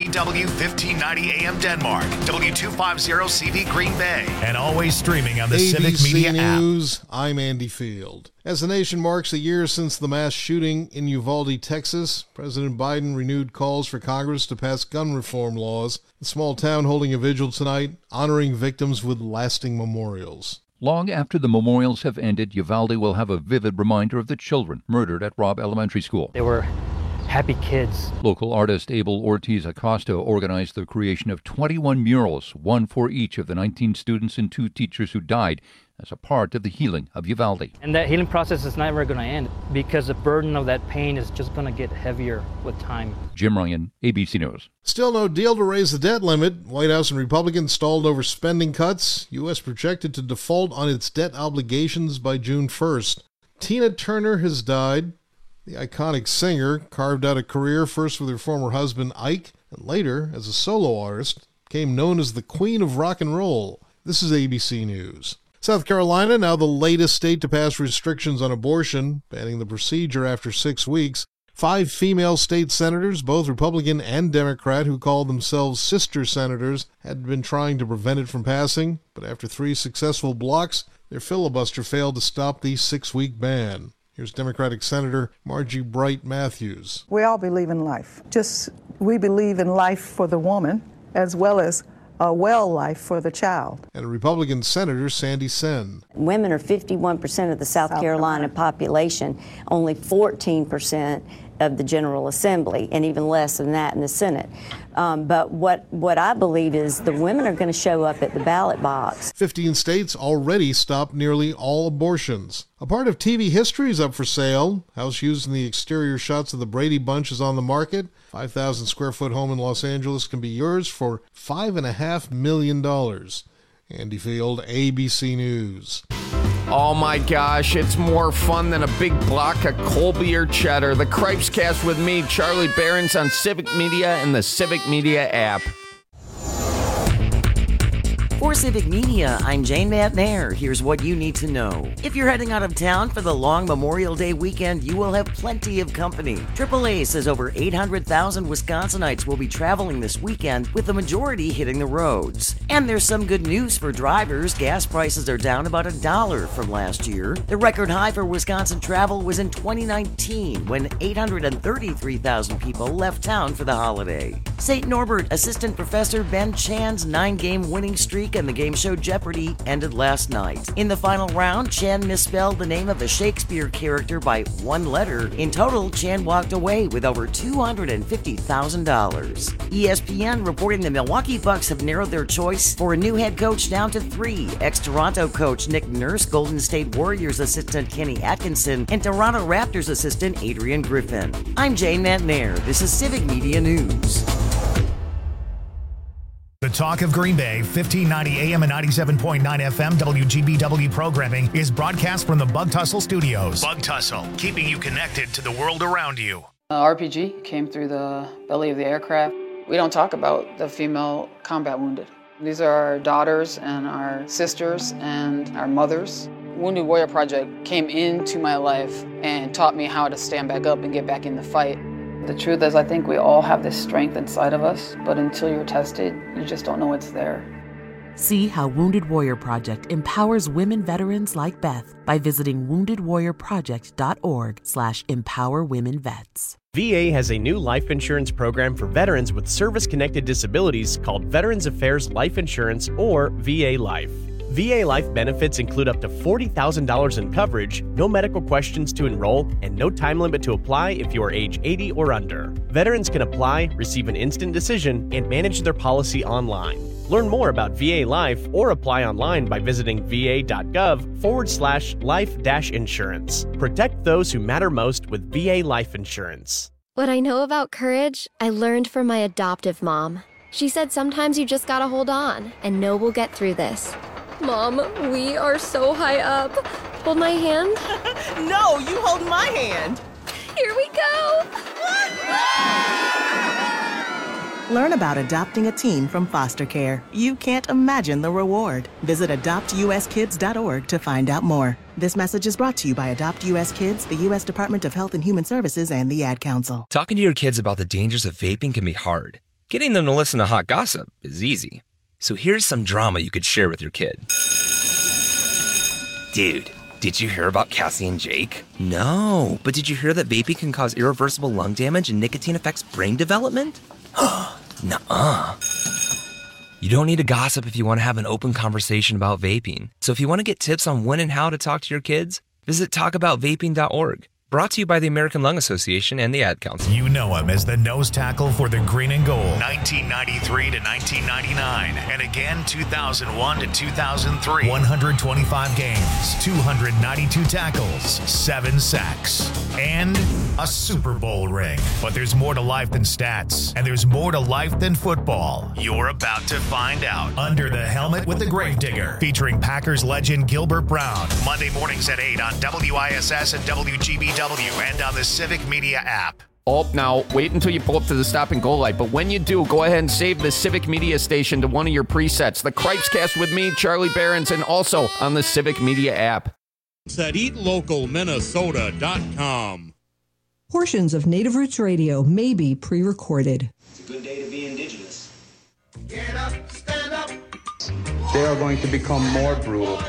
WGBW 1590 AM Denmark, W250CV Green Bay, and always streaming on the ABC Civic Media News, I'm Andy Field. As the nation marks a year since the mass shooting in Uvalde, Texas, President Biden renewed calls for Congress to pass gun reform laws. The small town holding a vigil tonight, honoring victims with lasting memorials. Long after the memorials have ended, Uvalde will have a vivid reminder of the children murdered at Robb Elementary School. They were happy kids. Local artist Abel Ortiz Acosta organized the creation of 21 murals, one for each of the 19 students and 2 teachers who died, as a part of the healing of Uvalde. And that healing process is never going to end because the burden of that pain is just going to get heavier with time. Jim Ryan, ABC News. Still no deal to raise the debt limit. White House and Republicans stalled over spending cuts. U.S. projected to default on its debt obligations by June 1st. Tina Turner has died. The iconic singer carved out a career first with her former husband Ike, and later as a solo artist, became known as the Queen of Rock and Roll. This is ABC News. South Carolina, now the latest state to pass restrictions on abortion, banning the procedure after 6 weeks. 5 female state senators, both Republican and Democrat, who called themselves sister senators, had been trying to prevent it from passing, but after 3 successful blocks, their filibuster failed to stop the 6-week ban. Here's Democratic Senator Margie Bright Matthews. We all believe in life. We believe in life for the woman as well as a well life for the child. And a Republican Senator, Sandy Senn. Women are 51% of the South Carolina population, only 14% of the General Assembly, and even less than that in the Senate. But what I believe is the women are going to show up at the ballot box. 15 states already stopped nearly all abortions. A part of TV history is up for sale. House used in the exterior shots of the Brady Bunch is on the market. 5,000 square foot home in Los Angeles can be yours for $5.5 million. Andy Field, ABC News. Oh my gosh, it's more fun than a big block of cold beer cheddar. The Cripes Cast with me, Charlie Behrens, on Civic Media and the Civic Media app. For Civic Media, I'm Jane McNair. Here's what you need to know. If you're heading out of town for the long Memorial Day weekend, you will have plenty of company. AAA says over 800,000 Wisconsinites will be traveling this weekend, with the majority hitting the roads. And there's some good news for drivers. Gas prices are down about $1 from last year. The record high for Wisconsin travel was in 2019, when 833,000 people left town for the holiday. St. Norbert Assistant Professor Ben Chan's 9-game winning streak and the game show Jeopardy! Ended last night. In the final round, Chan misspelled the name of a Shakespeare character by 1 letter. In total, Chan walked away with over $250,000. ESPN reporting the Milwaukee Bucks have narrowed their choice for a new head coach down to 3. Ex-Toronto coach Nick Nurse, Golden State Warriors assistant Kenny Atkinson, and Toronto Raptors assistant Adrian Griffin. I'm Jane McNair. This is Civic Media News. The Talk of Green Bay, 1590 AM and 97.9 FM WGBW programming is broadcast from the Bug Tussle Studios. Bug Tussle, keeping you connected to the world around you. RPG came through the belly of the aircraft. We don't talk about the female combat wounded. These are our daughters and our sisters and our mothers. Wounded Warrior Project came into my life and taught me how to stand back up and get back in the fight. The truth is, I think we all have this strength inside of us, but until you're tested, you just don't know it's there. See how Wounded Warrior Project empowers women veterans like Beth by visiting woundedwarriorproject.org/empowerwomenvets. VA has a new life insurance program for veterans with service-connected disabilities called Veterans Affairs Life Insurance, or VA Life. VA Life benefits include up to $40,000 in coverage, no medical questions to enroll, and no time limit to apply if you are age 80 or under. Veterans can apply, receive an instant decision, and manage their policy online. Learn more about VA Life or apply online by visiting va.gov/life-insurance. Protect those who matter most with VA Life Insurance. What I know about courage, I learned from my adoptive mom. She said sometimes you just gotta hold on and know we'll get through this. Mom, we are so high up. Hold my hand. No, you hold my hand. Here we go. Learn about adopting a teen from foster care. You can't imagine the reward. Visit adoptuskids.org to find out more. This message is brought to you by Adopt U.S. Kids, the U.S. Department of Health and Human Services, and the Ad Council. Talking to your kids about the dangers of vaping can be hard. Getting them to listen to hot gossip is easy. So here's some drama you could share with your kid. Dude, did you hear about Cassie and Jake? No, but did you hear that vaping can cause irreversible lung damage and nicotine affects brain development? Nuh-uh. You don't need to gossip if you want to have an open conversation about vaping. So if you want to get tips on when and how to talk to your kids, visit talkaboutvaping.org. Brought to you by the American Lung Association and the Ad Council. You know him as the nose tackle for the Green and Gold, 1993 to 1999, and again 2001 to 2003. 125 games, 292 tackles, 7 sacks, and a Super Bowl ring. But there's more to life than stats, and there's more to life than football. You're about to find out. Under the Helmet with the Gravedigger, featuring Packers legend Gilbert Brown. Monday mornings at 8 on WISS and WGBW. And on the Civic Media app. Oh, now, wait until you pull up to the stop and go light. But when you do, go ahead and save the Civic Media station to one of your presets. The Cripescast with me, Charlie Behrens, and also on the Civic Media app. It's at eatlocalminnesota.com. Portions of Native Roots Radio may be pre-recorded. It's a good day to be indigenous. Get up, stand up. They are going to become more brutal.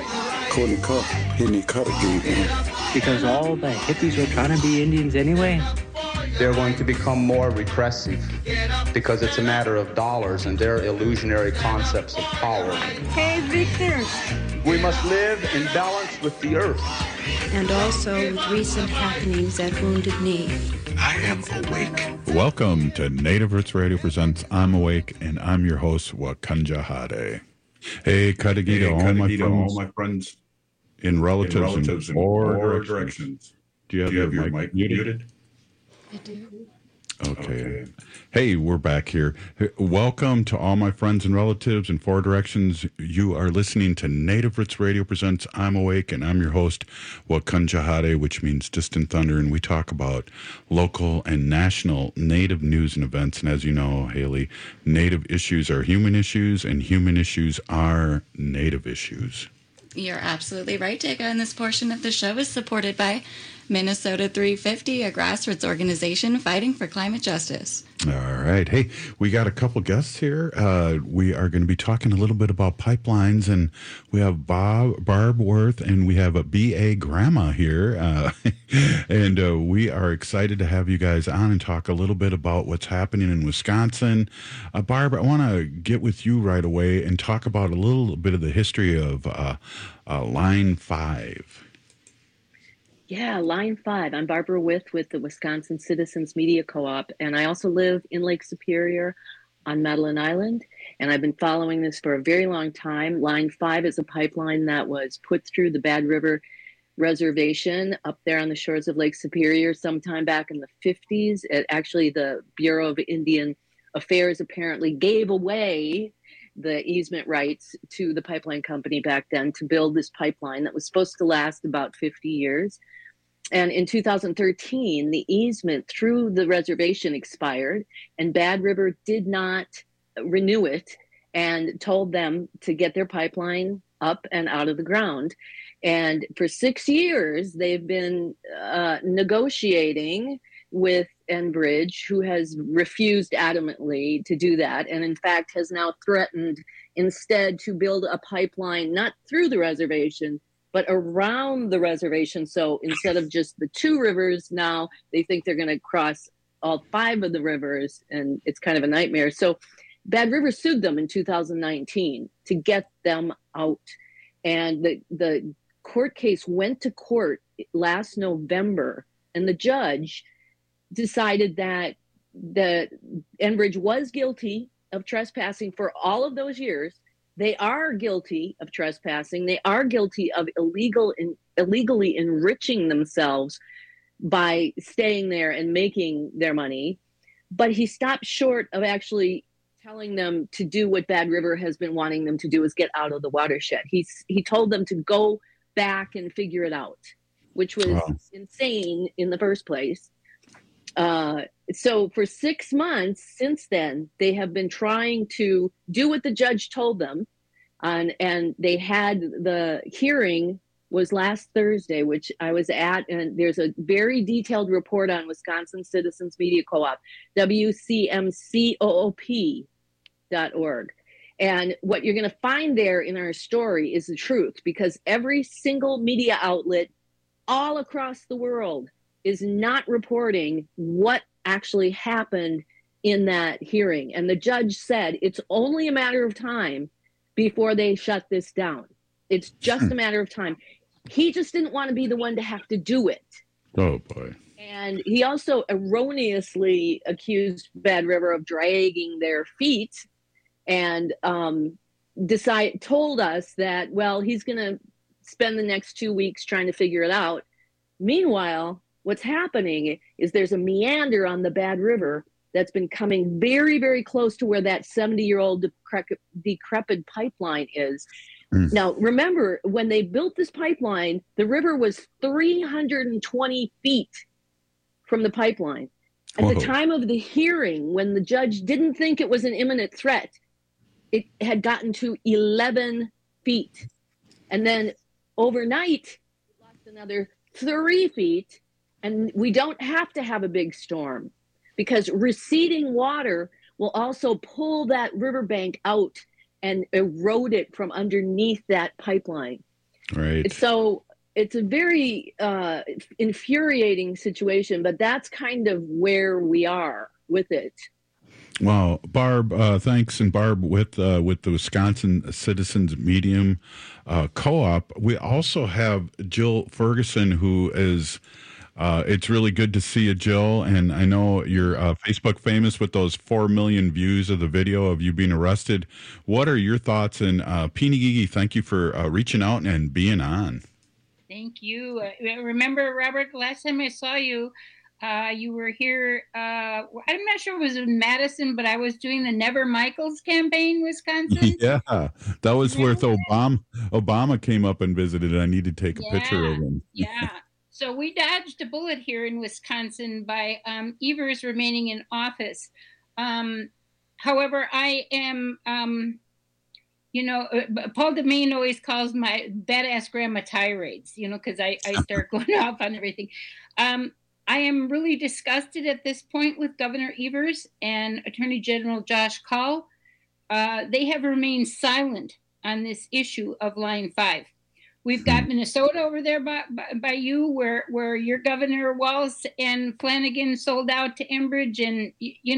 Because all the hippies were trying to be Indians anyway. They're going to become more repressive because it's a matter of dollars and their illusionary concepts of power. Hey, Victor. We must live in balance with the earth. And also with recent happenings at Wounded Knee. I am awake. Welcome to Native Roots Radio Presents I'm Awake, and I'm your host, Wakanja Hade. Hey, Kadagita, all my friends in relatives in four directions. Do you have your mic muted? I do. Okay. Hey, we're back here. Welcome to all my friends and relatives in four directions. You are listening to Native Roots Radio Presents I'm Awake, and I'm your host, Wakanja Hade, which means Distant Thunder, and we talk about local and national Native news and events. And as you know, Haley, Native issues are human issues, and human issues are Native issues. You're absolutely right, Jacob, and this portion of the show is supported by Minnesota 350, a grassroots organization fighting for climate justice. All right. Hey, we got a couple guests here. We are going to be talking a little bit about pipelines, and we have Barb Worth, and we have a B.A. Grandma here. And we are excited to have you guys on and talk a little bit about what's happening in Wisconsin. Barb, I want to get with you right away and talk about a little bit of the history of Line 5. Yeah, Line 5. I'm Barbara With the Wisconsin Citizens Media Co-op, and I also live in Lake Superior on Madeline Island, and I've been following this for a very long time. Line 5 is a pipeline that was put through the Bad River Reservation up there on the shores of Lake Superior sometime back in the 50s. Actually, the Bureau of Indian Affairs apparently gave away the easement rights to the pipeline company back then to build this pipeline that was supposed to last about 50 years. And in 2013, the easement through the reservation expired, and Bad River did not renew it and told them to get their pipeline up and out of the ground. And for 6 years, they've been negotiating with Enbridge, who has refused adamantly to do that, and in fact has now threatened instead to build a pipeline not through the reservation, but around the reservation. So instead of just the 2 rivers, now they think they're going to cross all 5 of the rivers, and it's kind of a nightmare. So Bad River sued them in 2019 to get them out. And the court case went to court last November, and the judge decided that Enbridge was guilty of trespassing for all of those years. They are guilty of trespassing. They are guilty of illegally enriching themselves by staying there and making their money. But he stopped short of actually telling them to do what Bad River has been wanting them to do, is get out of the watershed. He told them to go back and figure it out, which was insane in the first place. So for 6 months since then, they have been trying to do what the judge told them. And they had the hearing was last Thursday, which I was at, and there's a very detailed report on Wisconsin Citizens Media Co-op, WCMCOOP.org. And what you're going to find there in our story is the truth, because every single media outlet all across the world is not reporting what actually happened in that hearing. And the judge said it's only a matter of time before they shut this down. It's just a matter of time. He just didn't want to be the one to have to do it. Oh, boy. And he also erroneously accused Bad River of dragging their feet and told us that, well, he's going to spend the next 2 weeks trying to figure it out. Meanwhile, what's happening is there's a meander on the Bad River that's been coming very, very close to where that 70-year-old decrepit pipeline is. Now, remember, when they built this pipeline, the river was 320 feet from the pipeline. At the time of the hearing, when the judge didn't think it was an imminent threat, it had gotten to 11 feet. And then overnight, it lost another 3 feet. And we don't have to have a big storm, because receding water will also pull that riverbank out and erode it from underneath that pipeline. Right. So it's a very infuriating situation, but that's kind of where we are with it. Well, Barb, thanks. And Barb, with the Wisconsin Citizens Media Co-op, we also have Jill Ferguson, who is... it's really good to see you, Jill. And I know you're Facebook famous with those 4 million views of the video of you being arrested. What are your thoughts? And Peeny Gigi, thank you for reaching out and being on. Thank you. Remember, Robert, last time I saw you, you were here. I'm not sure it was in Madison, but I was doing the Never Michaels campaign, Wisconsin. Yeah, that was where Obama came up and visited. I need to take a picture of him. Yeah. So we dodged a bullet here in Wisconsin by Evers remaining in office. However, I am, Paul DeMain always calls my badass grandma tirades, because I start going off on everything. I am really disgusted at this point with Governor Evers and Attorney General Josh Kaul. They have remained silent on this issue of Line 5. We've got Minnesota over there by you, where your Governor Walz and Flanagan sold out to Enbridge, and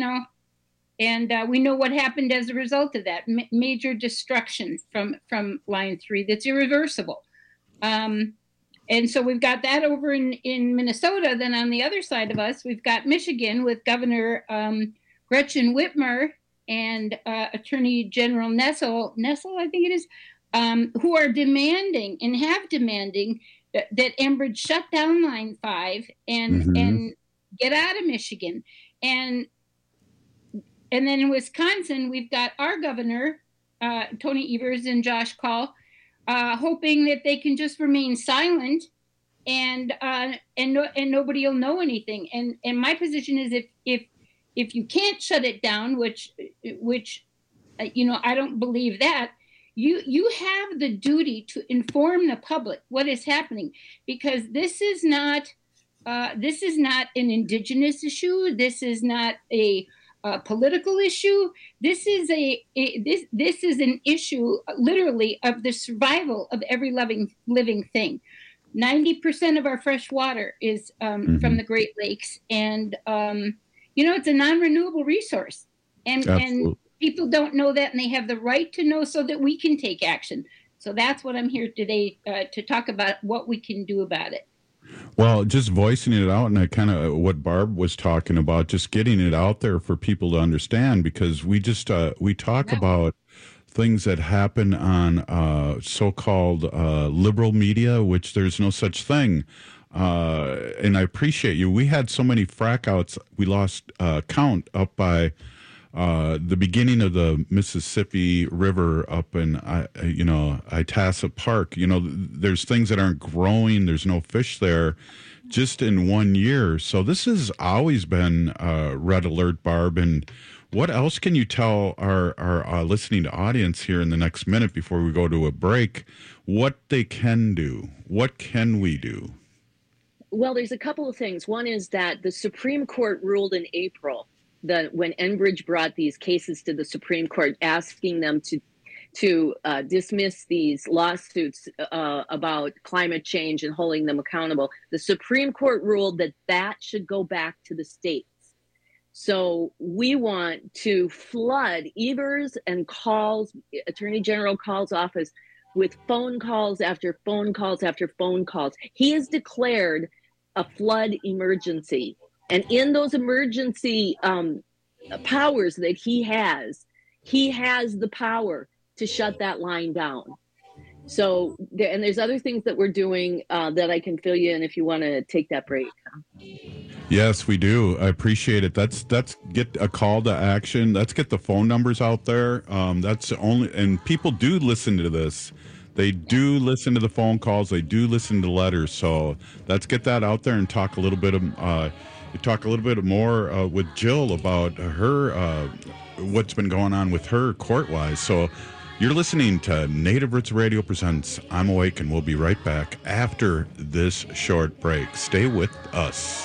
we know what happened as a result of that. Major destruction from Line 3 that's irreversible. And so we've got that over in Minnesota. Then on the other side of us, we've got Michigan with Governor Gretchen Whitmer and Attorney General Nessel, I think it is, who are demanding and have demanding that Enbridge shut down Line 5 and get out of Michigan. And then in Wisconsin, we've got our governor, Tony Evers and Josh Kaul, hoping that they can just remain silent and nobody will know anything. And my position is if you can't shut it down, which I don't believe that, you have the duty to inform the public what is happening, because this is not an indigenous issue. This is not a political issue. This is this is an issue literally of the survival of every living thing. 90% of our fresh water is from the Great Lakes, and it's a non-renewable resource, and people don't know that, and they have the right to know so that we can take action. So that's what I'm here today to talk about, what we can do about it. Well, just voicing it out, and I kind of what Barb was talking about, just getting it out there for people to understand, because we just we talk about things that happen on so-called liberal media, which there's no such thing. And I appreciate you. We had so many frackouts, we lost count up by the beginning of the Mississippi River up in, Itasca Park. There's things that aren't growing. There's no fish there just in 1 year. So this has always been red alert, Barb. And What else can you tell our listening audience here in the next minute before we go to a break? What they can do? What can we do? Well, there's a couple of things. One is that the Supreme Court ruled in April that when Enbridge brought these cases to the Supreme Court, asking them to dismiss these lawsuits about climate change and holding them accountable, the Supreme Court ruled that should go back to the states. So we want to flood Evers and Attorney General Call's office with phone calls after phone calls after phone calls. He has declared a flood emergency. And in those emergency powers that he has the power to shut that line down. So, and there's other things that we're doing that I can fill you in if you want to take that break. Yes, we do. I appreciate it. That's get a call to action. Let's get the phone numbers out there. That's only, and people do listen to this. They do listen to the phone calls. They do listen to letters. So let's get that out there and talk a little bit more with Jill about her what's been going on with her court-wise. So you're listening to Native Roots Radio Presents I'm Awake, and we'll be right back after this short break. Stay with us.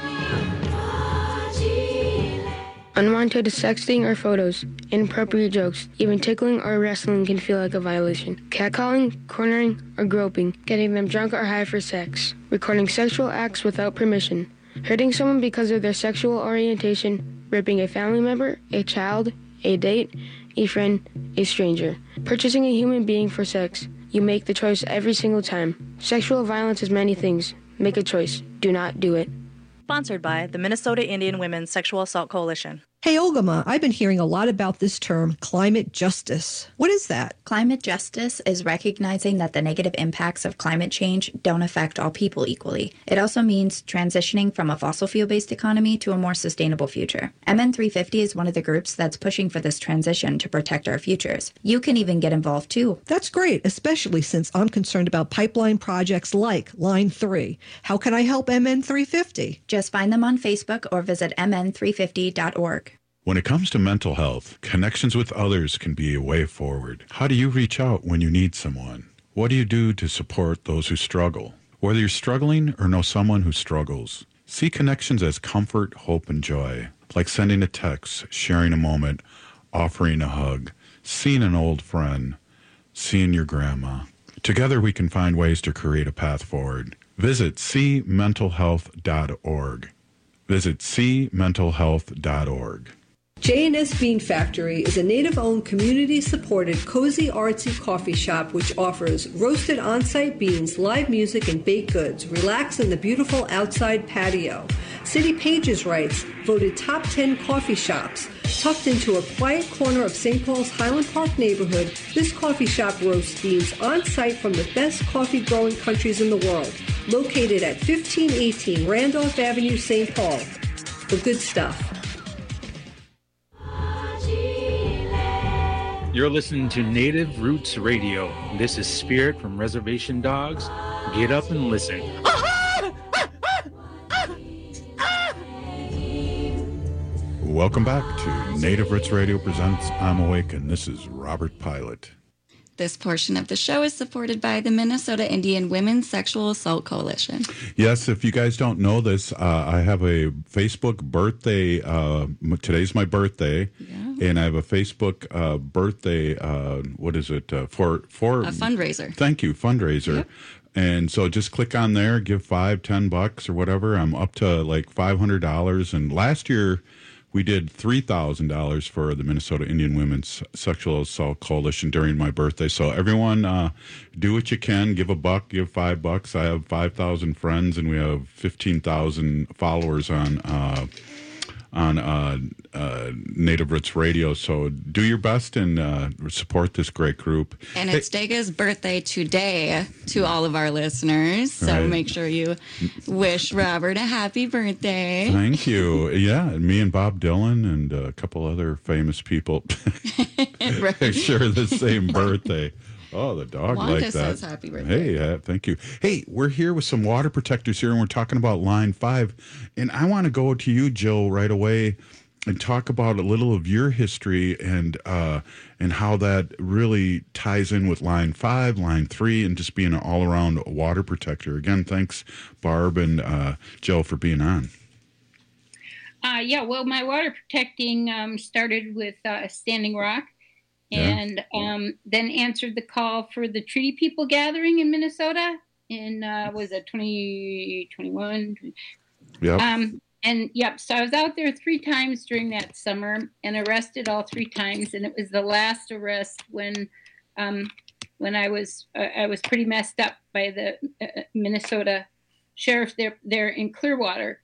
Unwanted sexting or photos, inappropriate jokes, even tickling or wrestling can feel like a violation. Catcalling, cornering, or groping, getting them drunk or high for sex, recording sexual acts without permission, hurting someone because of their sexual orientation, raping a family member, a child, a date, a friend, a stranger, purchasing a human being for sex. You make the choice every single time. Sexual violence is many things. Make a choice. Do not do it. Sponsored by the Minnesota Indian Women's Sexual Assault Coalition. Hey, Olgama, I've been hearing a lot about this term, climate justice. What is that? Climate justice is recognizing that the negative impacts of climate change don't affect all people equally. It also means transitioning from a fossil fuel-based economy to a more sustainable future. MN350 is one of the groups that's pushing for this transition to protect our futures. You can even get involved too. That's great, especially since I'm concerned about pipeline projects like Line 3. How can I help MN350? Just find them on Facebook or visit mn350.org. When it comes to mental health, connections with others can be a way forward. How do you reach out when you need someone? What do you do to support those who struggle? Whether you're struggling or know someone who struggles, see connections as comfort, hope, and joy. Like sending a text, sharing a moment, offering a hug, seeing an old friend, seeing your grandma. Together we can find ways to create a path forward. Visit cmentalhealth.org. Visit cmentalhealth.org. J&S Bean Factory is a native-owned, community-supported, cozy, artsy coffee shop which offers roasted on-site beans, live music, and baked goods. Relax in the beautiful outside patio. City Pages writes, voted top 10 coffee shops. Tucked into a quiet corner of St. Paul's Highland Park neighborhood, this coffee shop roasts beans on-site from the best coffee-growing countries in the world. Located at 1518 Randolph Avenue, St. Paul. The good stuff. You're listening to Native Roots Radio. This is Spirit from Reservation Dogs. Get up and listen. Welcome back to Native Roots Radio Presents I'm Awake, and this is Robert Pilot. This portion of the show is supported by the Minnesota Indian Women's Sexual Assault Coalition. Yes, if you guys don't know this, I have a Facebook birthday. Today's my birthday, and I have a Facebook birthday. What is it for? A fundraiser. Thank you, fundraiser. Yep. And so just click on there, give $5-10 or whatever. I'm up to like $500, and last year we did $3,000 for the Minnesota Indian Women's Sexual Assault Coalition during my birthday. So everyone, do what you can. Give $1, give $5. I have 5,000 friends, and we have 15,000 followers on Native Roots Radio. So do your best and support this great group. And it's Dega's birthday today to all of our listeners. So make sure you wish Robert a happy birthday. Thank you. Yeah, me and Bob Dylan and a couple other famous people share the same birthday. Oh, the dog Wanda like that. says happy birthday. Hey, thank you. Hey, we're here with some water protectors here, and we're talking about Line 5. And I want to go to you, Jill, right away. and talk about a little of your history and how that really ties in with Line 5, Line 3, and just being an all-around water protector. Again, thanks, Barb and Jill, for being on. Yeah, well, my water protecting started with Standing Rock, and then answered the call for the Treaty People Gathering in Minnesota in, was it 2021? Yep. So I was out there 3 times during that summer and arrested all 3 times, and it was the last arrest when I was pretty messed up by the Minnesota sheriff there in Clearwater.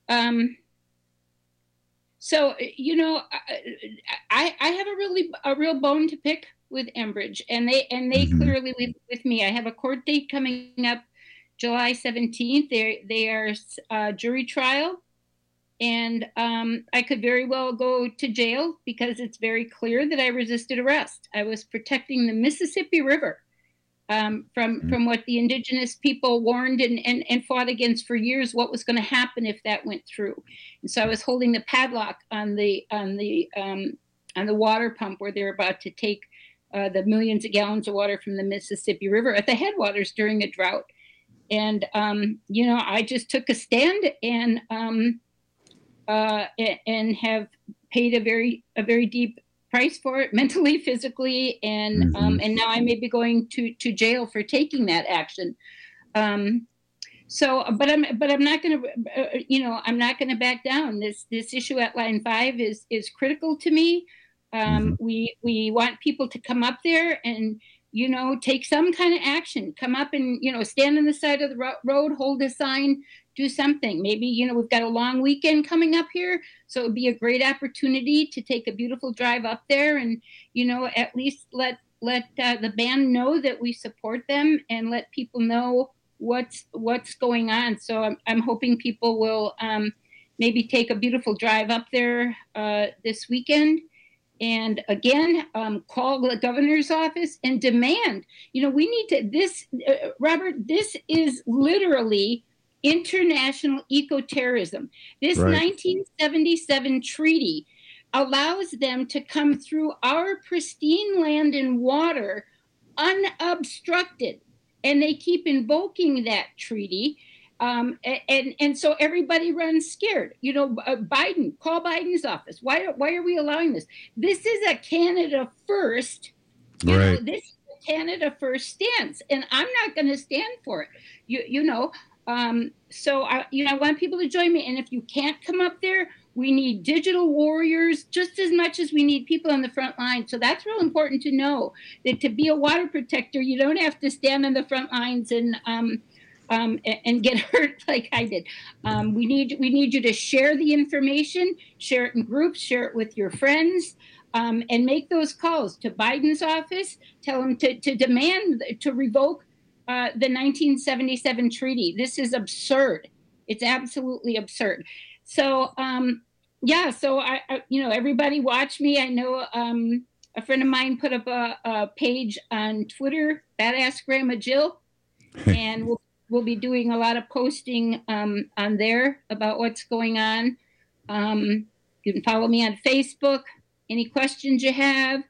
So, you know, I have a real bone to pick with Enbridge, and they clearly with me. I have a court date coming up July 17th. They are jury trial, and I could very well go to jail because it's very clear that I resisted arrest. I was protecting the Mississippi River from what the indigenous people warned and fought against for years, what was going to happen if that went through. And so I was holding the padlock on the water pump where they're about to take the millions of gallons of water from the Mississippi River at the headwaters during a drought. And you know, I just took a stand and have paid a very deep price for it, mentally, physically, and now I may be going to jail for taking that action. So, but I'm not going to, I'm not going to back down. This issue at Line 5 is critical to me. We want people to come up there and, you know, take some kind of action. Come up and, you know, stand on the side of the road, hold a sign, do something. Maybe, you know, we've got a long weekend coming up here, so it would be a great opportunity to take a beautiful drive up there and, you know, at least let the band know that we support them and let people know what's going on. So I'm hoping people will maybe take a beautiful drive up there this weekend. And again, call the governor's office and demand, you know, we need to, Robert, this is literally international ecoterrorism. This 1977 treaty allows them to come through our pristine land and water unobstructed. And they keep invoking that treaty. And so everybody runs scared. You know, Biden, call Biden's office. Why are we allowing this? This is a Canada first. You know, this is a Canada first stance, and I'm not going to stand for it. You know, so I want people to join me. And if you can't come up there, we need digital warriors just as much as we need people on the front line. So that's real important to know, that to be a water protector, you don't have to stand on the front lines and get hurt like I did. We need you to share the information, share it in groups, share it with your friends, and make those calls to Biden's office. Tell them to demand to revoke the 1977 treaty. This is absurd. It's absolutely absurd. So, so I everybody watch me. I know a friend of mine put up a page on Twitter, Badass Grandma Jill, and we'll be doing a lot of posting on there about what's going on. You can follow me on Facebook. Any questions you have.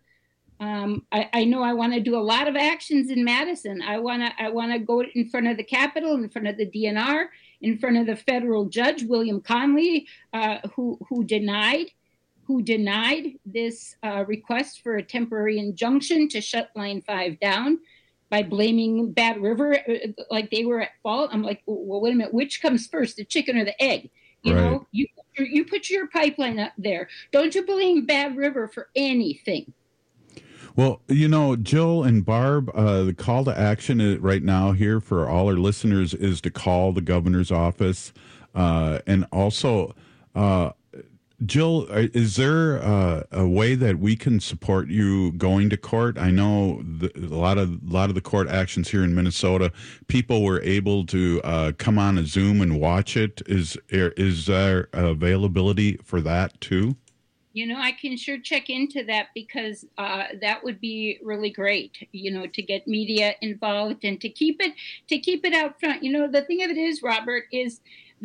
I know I want to do a lot of actions in Madison. I want to go in front of the Capitol, in front of the DNR, in front of the federal judge, William Conley, who denied this request for a temporary injunction to shut Line 5 down by blaming Bad River like they were at fault. I'm like, well, wait a minute, which comes first, the chicken or the egg? You know, you put your pipeline up there. Don't you blame Bad River for anything. Well, you know, Jill and Barb, the call to action right now here for all our listeners is to call the governor's office. And also, Jill, is there a way that we can support you going to court? I know a lot of the court actions here in Minnesota, people were able to come on a Zoom and watch it. Is there availability for that too? You know, I can sure check into that because that would be really great, you know, to get media involved and to keep it out front. You know, the thing of it is, Robert, is that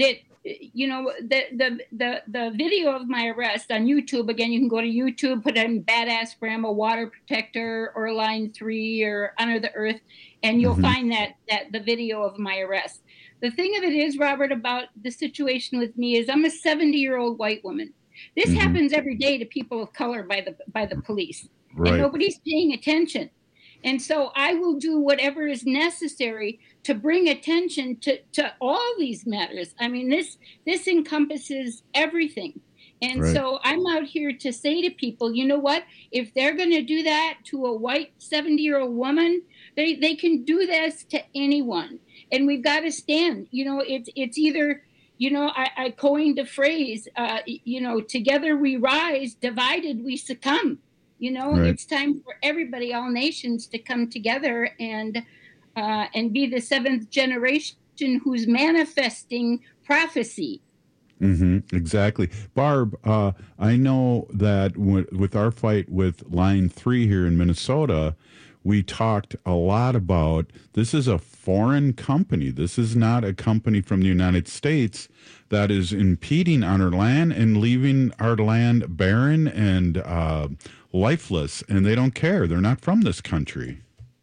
the video of my arrest on YouTube, again, you can go to YouTube, put in Badass Grandma Water Protector or Line 3 or Honor the Earth, and you'll find that the video of my arrest. The thing of it is, Robert, about the situation with me is I'm a 70-year-old white woman. This happens every day to people of color by the police. Right. And nobody's paying attention. And so I will do whatever is necessary to bring attention to all these matters. I mean, this encompasses everything. And so I'm out here to say to people, you know what? If they're going to do that to a white 70-year-old woman, they can do this to anyone. And we've got to stand. You know, it's either, you know, I coined a phrase, you know, together we rise, divided we succumb. You know, it's time for everybody, all nations, to come together and be the seventh generation who's manifesting prophecy. Exactly. Barb, I know that with our fight with Line 3 here in Minnesota, we talked a lot about this is a foreign company. This is not a company from the United States that is impeding on our land and leaving our land barren and lifeless, and they don't care. They're not from this country.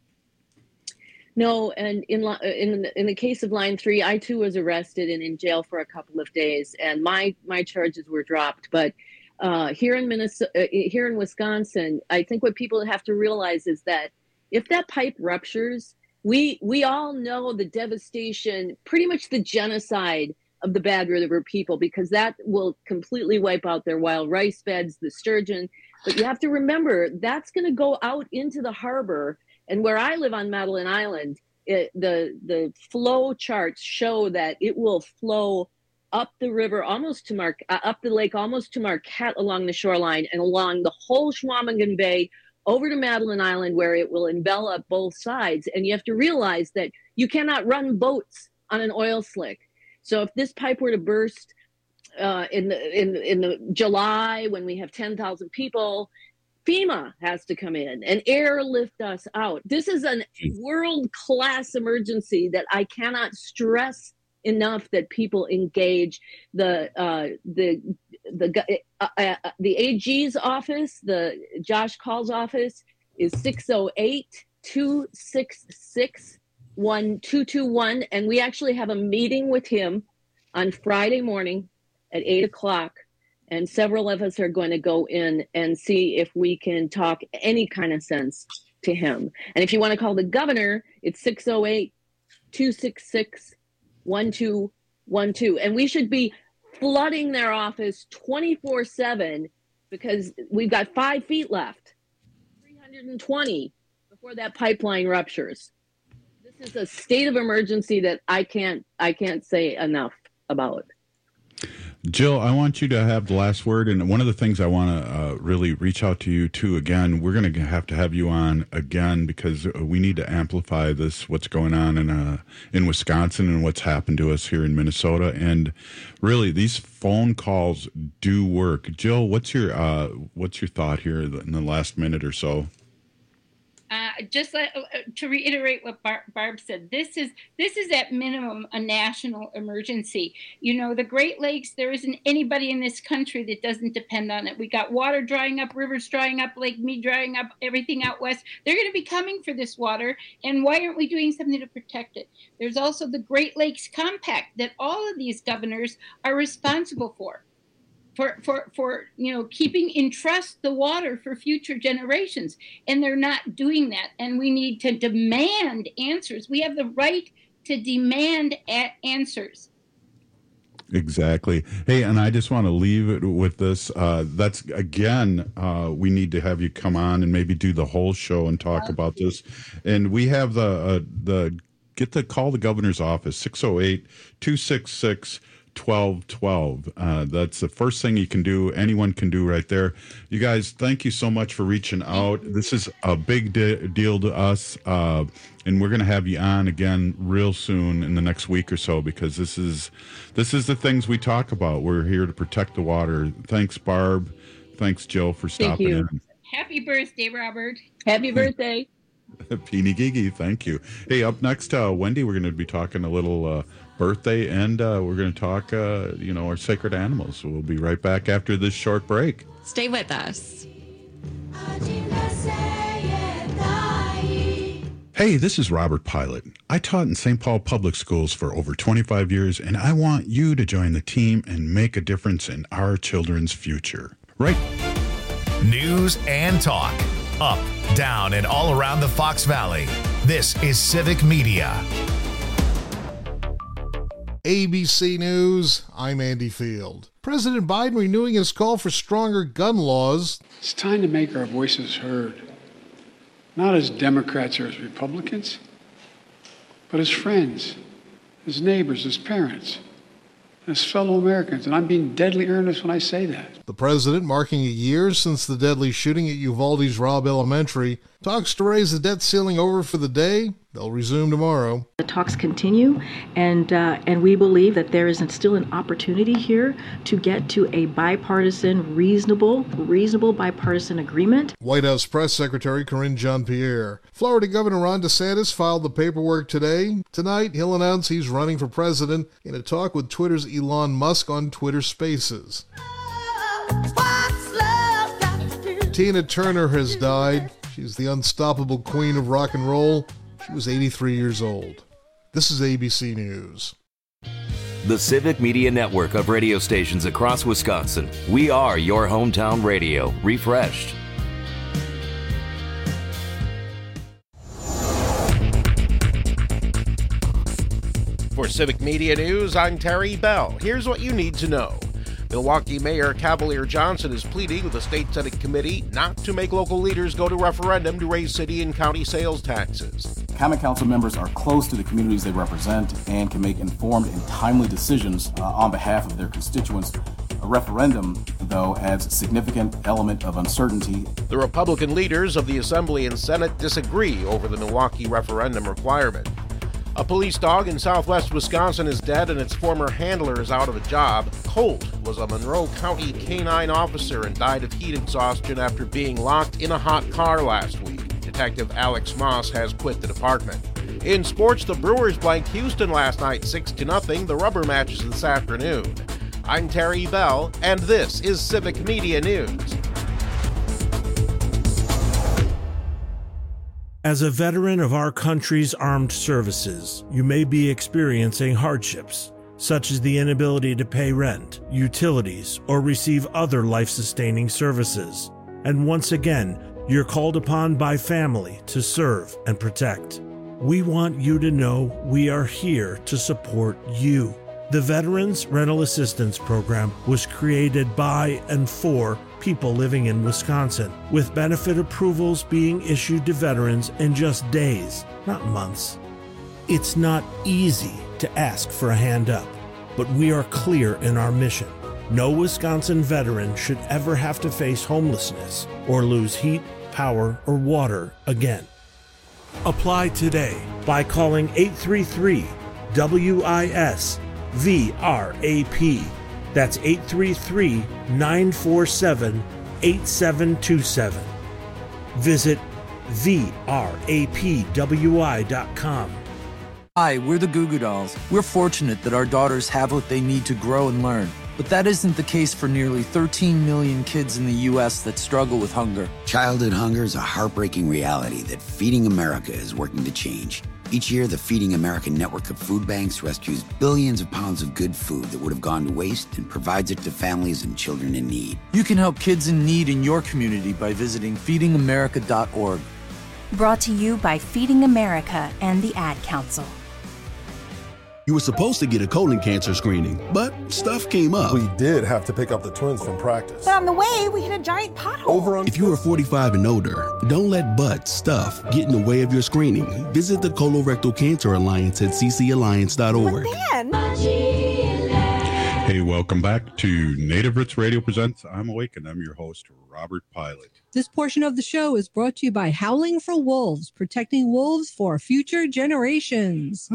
No, and in the case of Line 3, I too was arrested and in jail for a couple of days, and my charges were dropped. But here in Wisconsin, I think what people have to realize is that if that pipe ruptures, we all know the devastation, pretty much the genocide of the Bad River people, because that will completely wipe out their wild rice beds, the sturgeon. But you have to remember, that's going to go out into the harbor. And where I live on Madeline Island, the flow charts show that it will flow up the river, up the lake, almost to Marquette along the shoreline, and along the whole Chequamegon Bay over to Madeline Island, where it will envelop both sides. And you have to realize that you cannot run boats on an oil slick. So if this pipe were to burst in the July, when we have 10,000 people, FEMA has to come in and airlift us out. This is a world-class emergency that I cannot stress enough that people engage. The AG's office, the Josh Call's office, is 608-266-1221, and we actually have a meeting with him on Friday morning at 8 o'clock. And several of us are going to go in and see if we can talk any kind of sense to him. And if you want to call the governor, it's 608-266-1212. And we should be flooding their office 24/7, because we've got 5 feet left, 320 before that pipeline ruptures. This is a state of emergency that I can't say enough about. Jill, I want you to have the last word. And one of the things I want to really reach out to you to again, we're going to have you on again, because we need to amplify this, what's going on in Wisconsin and what's happened to us here in Minnesota. And really, these phone calls do work. Jill, what's your thought here in the last minute or so? Just to reiterate what Barb said, this is at minimum a national emergency. You know, the Great Lakes, there isn't anybody in this country that doesn't depend on it. We got water drying up, rivers drying up, Lake Mead drying up, everything out west. They're going to be coming for this water, and why aren't we doing something to protect it? There's also the Great Lakes Compact that all of these governors are responsible for you know, keeping in trust the water for future generations, and they're not doing that. And we need to demand answers. We have the right to demand answers. Exactly. Hey, and I just want to leave it with this. That's again, we need to have you come on and maybe do the whole show and talk about this. And we have call the governor's office, 608-266-1212. That's the first thing you can do. Anyone can do right there. You guys, thank you so much for reaching out. This is a big deal to us, and we're going to have you on again real soon in the next week or so, because this is the things we talk about. We're here to protect the water. Thanks, Barb. Thanks, Jill, for stopping in. Happy birthday, Robert. Happy birthday. Peeny Gigi, thank you. Hey, up next, Wendy, we're going to be talking a little birthday, and we're going to talk, our sacred animals. So we'll be right back after this short break. Stay with us. Hey, this is Robert Pilot. I taught in St. Paul Public Schools for over 25 years, and I want you to join the team and make a difference in our children's future. Right? News and talk. Up, down, and all around the Fox Valley. This is Civic Media. ABC News, I'm Andy Field. President Biden renewing his call for stronger gun laws. It's time to make our voices heard. Not as Democrats or as Republicans, but as friends, as neighbors, as parents, as fellow Americans. And I'm being deadly earnest when I say that. The president, marking a year since the deadly shooting at Uvalde's Robb Elementary, talks to raise the debt ceiling over for the day. They'll resume tomorrow. The talks continue, and we believe that there is still an opportunity here to get to a bipartisan, reasonable bipartisan agreement. White House Press Secretary Karine Jean-Pierre. Florida Governor Ron DeSantis filed the paperwork today. Tonight, he'll announce he's running for president in a talk with Twitter's Elon Musk on Twitter Spaces. Tina Turner has died. She's the unstoppable queen of rock and roll. She was 83 years old. This is ABC News. The Civic Media Network of radio stations across Wisconsin. We are your hometown radio, refreshed. For Civic Media News, I'm Terry Bell. Here's what you need to know. Milwaukee Mayor Cavalier Johnson is pleading with the State Senate Committee not to make local leaders go to referendum to raise city and county sales taxes. Common Council members are close to the communities they represent and can make informed and timely decisions on behalf of their constituents. A referendum, though, adds a significant element of uncertainty. The Republican leaders of the Assembly and Senate disagree over the Milwaukee referendum requirement. A police dog in southwest Wisconsin is dead and its former handler is out of a job. Colt was a Monroe County K-9 officer and died of heat exhaustion after being locked in a hot car last week. Detective Alex Moss has quit the department. In sports, the Brewers blanked Houston last night 6-0. The rubber matches this afternoon. I'm Terry Bell, and this is Civic Media News. As a veteran of our country's armed services, you may be experiencing hardships, such as the inability to pay rent, utilities, or receive other life-sustaining services. And once again, you're called upon by family to serve and protect. We want you to know we are here to support you. The Veterans Rental Assistance Program was created by and for people living in Wisconsin, with benefit approvals being issued to veterans in just days, not months. It's not easy to ask for a hand up, but we are clear in our mission. No Wisconsin veteran should ever have to face homelessness or lose heat, power, or water again. Apply today by calling 833-WIS-VRAP. That's 833-947-8727. Visit VRAPWI.com. Hi, we're the Goo Goo Dolls. We're fortunate that our daughters have what they need to grow and learn. But that isn't the case for nearly 13 million kids in the U.S. that struggle with hunger. Childhood hunger is a heartbreaking reality that Feeding America is working to change. Each year, the Feeding America network of food banks rescues billions of pounds of good food that would have gone to waste and provides it to families and children in need. You can help kids in need in your community by visiting feedingamerica.org. Brought to you by Feeding America and the Ad Council. You were supposed to get a colon cancer screening, but stuff came up. We did have to pick up the twins from practice. But on the way, we hit a giant pothole. If you are 45 and older, don't let stuff get in the way of your screening. Visit the Colorectal Cancer Alliance at ccalliance.org. Hey, welcome back to Native Roots Radio Presents I'm Awake, and I'm your host, Robert Pilot. This portion of the show is brought to you by Howling for Wolves, protecting wolves for future generations.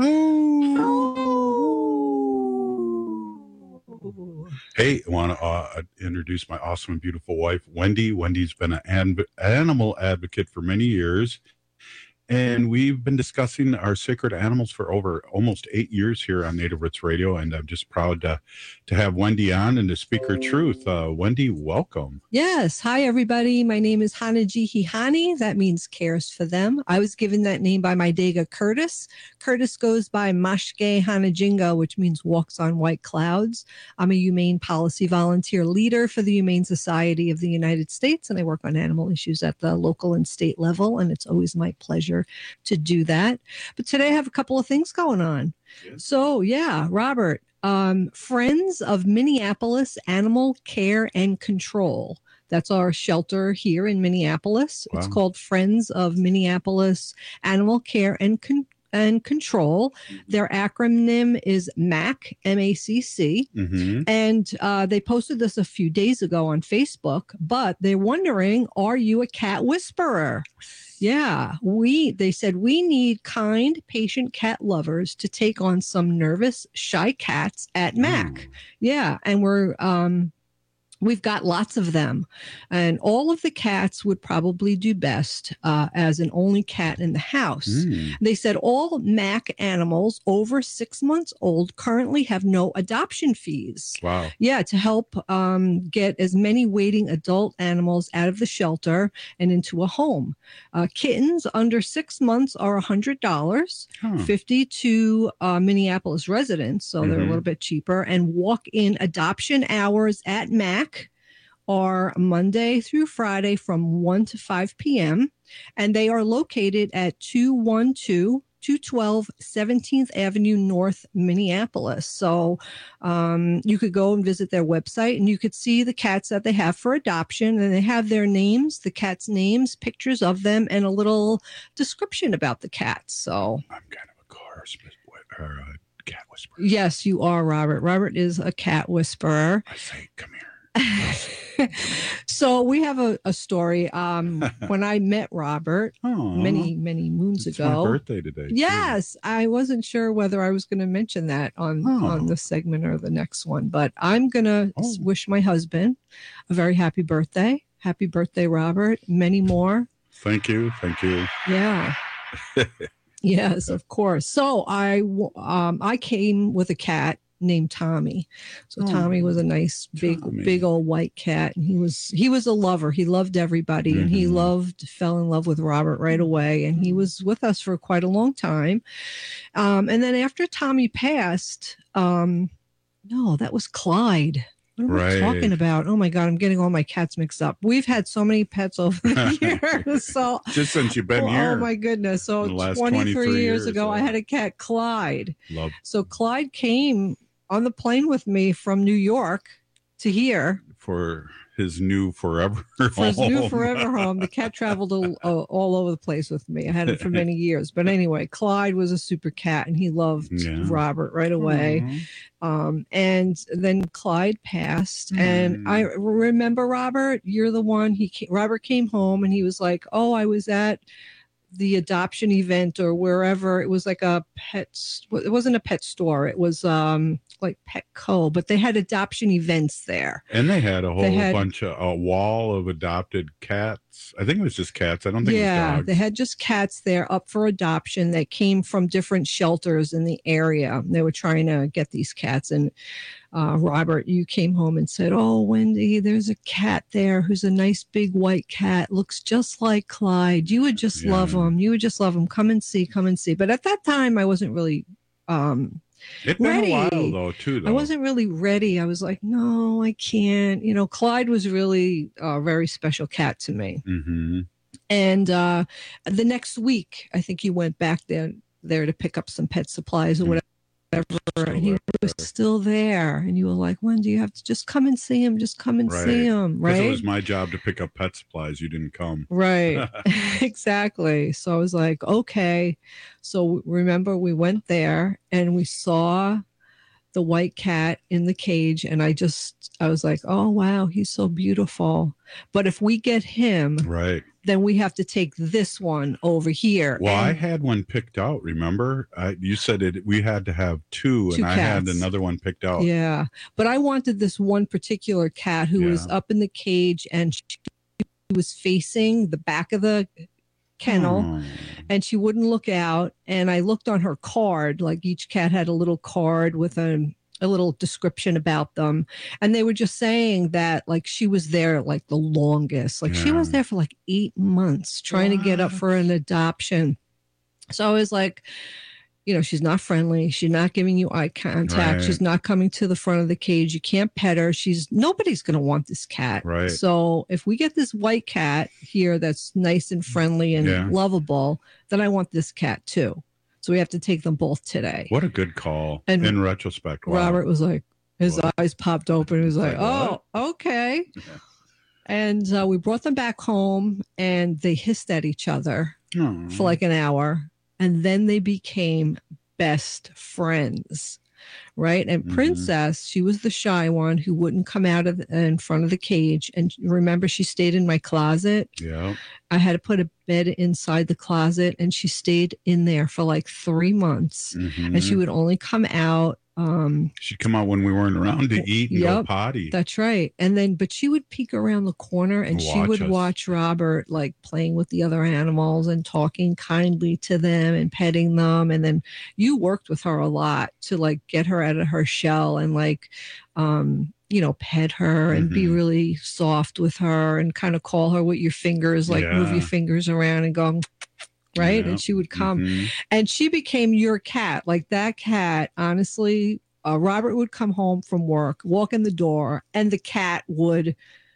Hey, I want to introduce my awesome and beautiful wife, Wendy. Wendy's been an animal advocate for many years, And we've been discussing our sacred animals for over almost 8 years here on Native Roots Radio. And I'm just proud to have Wendy on and to speak her truth. Wendy, welcome. Yes. Hi, everybody. My name is Hanaji. That means cares for them. I was given that name by my Dega Curtis. Curtis goes by Mashke Hanajinga, which means walks on white clouds. I'm a humane policy volunteer leader for the Humane Society of the United States, and I work on animal issues at the local and state level, and it's always my pleasure to do that. But today I have a couple of things going on. Yes. So, Robert, Friends of Minneapolis Animal Care and Control. That's our shelter here in Minneapolis. Wow. It's called Friends of Minneapolis Animal Care and Control. Their acronym is MACC, M-A-C-C. Mm-hmm. And they posted this a few days ago on Facebook, but they're wondering, are you a cat whisperer? Yeah, they said we need kind, patient cat lovers to take on some nervous, shy cats at MACC. Yeah, and we've got lots of them, and all of the cats would probably do best as an only cat in the house. They said all MACC animals over 6 months old currently have no adoption fees. Wow. Yeah, to help get as many waiting adult animals out of the shelter and into a home. Kittens under 6 months are $100, $50 to Minneapolis residents, so they're a little bit cheaper, and walk-in adoption hours at MACC are Monday through Friday from 1 to 5 p.m. And they are located at 212 17th Avenue North, Minneapolis. So you could go and visit their website and you could see the cats that they have for adoption. And they have their names, the cats' names, pictures of them, and a little description about the cats. So I'm kind of a cat whisperer. Yes, you are, Robert. Robert is a cat whisperer. I say, come here. So we have a story. When I met Robert many moons ago. It's my birthday today. Yes, too. I wasn't sure whether I was going to mention that on this segment or the next one, but I'm going to wish my husband a very happy birthday. Happy birthday, Robert. Many more. Thank you. Yeah. Yes, of course. So I came with a cat named Tommy. So Tommy was a nice big old white cat, and he was a lover. He loved everybody, and he fell in love with Robert right away, and he was with us for quite a long time. And then after Tommy passed, no, that was Clyde. What am I talking about? Oh my God, I'm getting all my cats mixed up. We've had so many pets over the years. So just since you've been here. Oh my goodness. So 23 years ago, I had a cat, Clyde. So Clyde came on the plane with me from New York to here. For his new forever home. For his new forever home. The cat traveled all over the place with me. I had it for many years. But anyway, Clyde was a super cat, and he loved Robert right away. And then Clyde passed. And I remember, Robert, you're the one. Robert came home, and he was like, I was at the adoption event or wherever. It was like a it wasn't a pet store. It was like Petco, but they had adoption events there. And they had a wall of adopted cats. I think it was just cats. I don't think it was dogs. They had just cats there up for adoption that came from different shelters in the area. They were trying to get these cats. And Robert, you came home and said, Wendy, there's a cat there who's a nice big white cat, looks just like Clyde. You would just love him. You would just love him. Come and see. But at that time, I wasn't really It's been a while, though, too. I wasn't really ready. I was like, no, I can't. Clyde was really a very special cat to me. Mm-hmm. And the next week, I think you went back there to pick up some pet supplies or whatever. And he was still there, and you were like, Wendy, you have to just come and see him. Just come and see him, right? It was my job to pick up pet supplies. You didn't come. Right. Exactly. So I was like, okay. So remember, we went there and we saw the white cat in the cage, and I was like, oh wow, he's so beautiful. But if we get him, then we have to take this one over here. Well, I had one picked out, remember? You said we had to have two and cats. I had another one picked out. Yeah, but I wanted this one particular cat who was up in the cage, and she was facing the back of the kennel, and she wouldn't look out. And I looked on her card, like each cat had a little card with a little description about them. And they were just saying that like she was there like the longest. Like she was there for like 8 months trying to get up for an adoption. So I was like, you know, she's not friendly. She's not giving you eye contact. Right. She's not coming to the front of the cage. You can't pet her. Nobody's going to want this cat. Right. So if we get this white cat here that's nice and friendly and lovable, then I want this cat too. So we have to take them both today. What a good call. And in retrospect. Wow. Robert was like, his eyes popped open. He was like, oh, okay. Yeah. And we brought them back home and they hissed at each other for like an hour. And then they became best friends, right? And Princess, she was the shy one who wouldn't come out of in front of the cage. And remember, she stayed in my closet. Yeah. I had to put a bed inside the closet, and she stayed in there for like 3 months. And she would only come out. She'd come out when we weren't around to eat and go potty. That's right. And then, but she would peek around the corner and she would watch Robert like playing with the other animals and talking kindly to them and petting them. And then you worked with her a lot to like get her out of her shell and like, you know, pet her and be really soft with her and kind of call her with your fingers, like move your fingers around and go, right? And she would come and she became your cat. Like that cat, honestly, Robert would come home from work, walk in the door, and the cat would